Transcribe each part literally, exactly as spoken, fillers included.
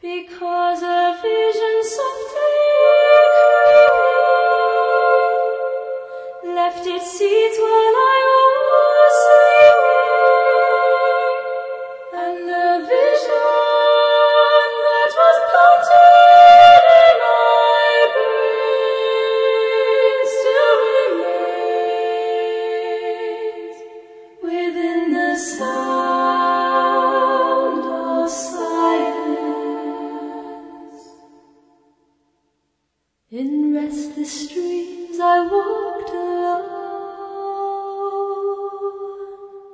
because a vision softly creeping left its seeds while I was sleeping, and the vision that was planted in my brain still remains within the sound of silence. In restless streams I walked alone,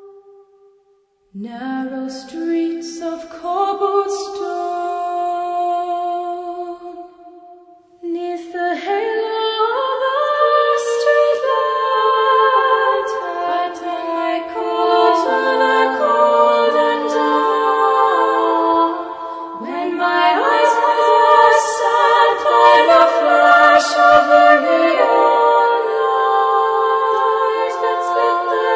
narrow streets of cobblestone, 'neath the halo of a street light, at I called to the cold and dark, when my eyes were stabbed by the flash of a neon light that split the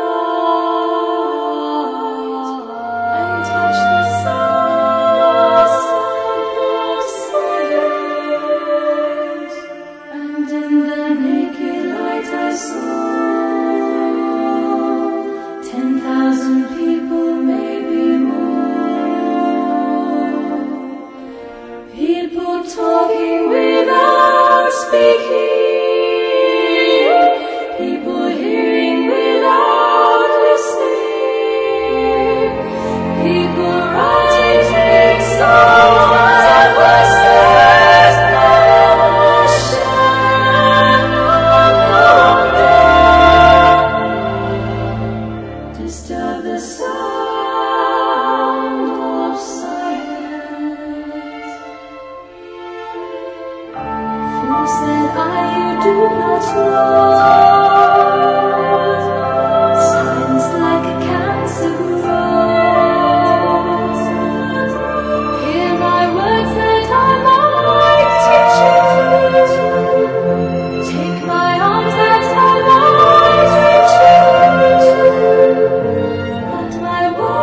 night and touched the sound of silence. And in the naked light I saw ten thousand people, maybe more, people talking without speaking, people hearing without listening, people writing songs that were set on the disturb the sound of silence. Fool, said I, you do not know. Silence like a cancer grows. Hear my words that I might teach you. Take my arms that I might reach you. Let my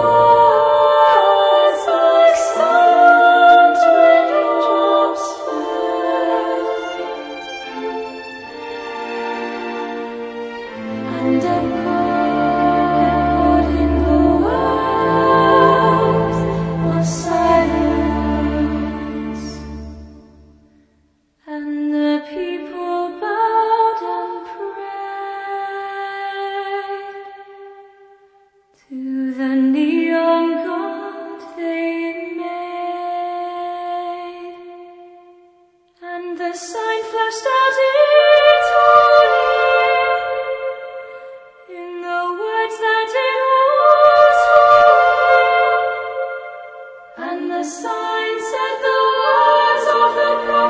words like silent raindrops fall, and echo, echoed in the wells of silence. And the people bowed and prayed to the neon god they made, and the sign flashed out its warning in the words that it was holding, and the sign said the words of the prophet.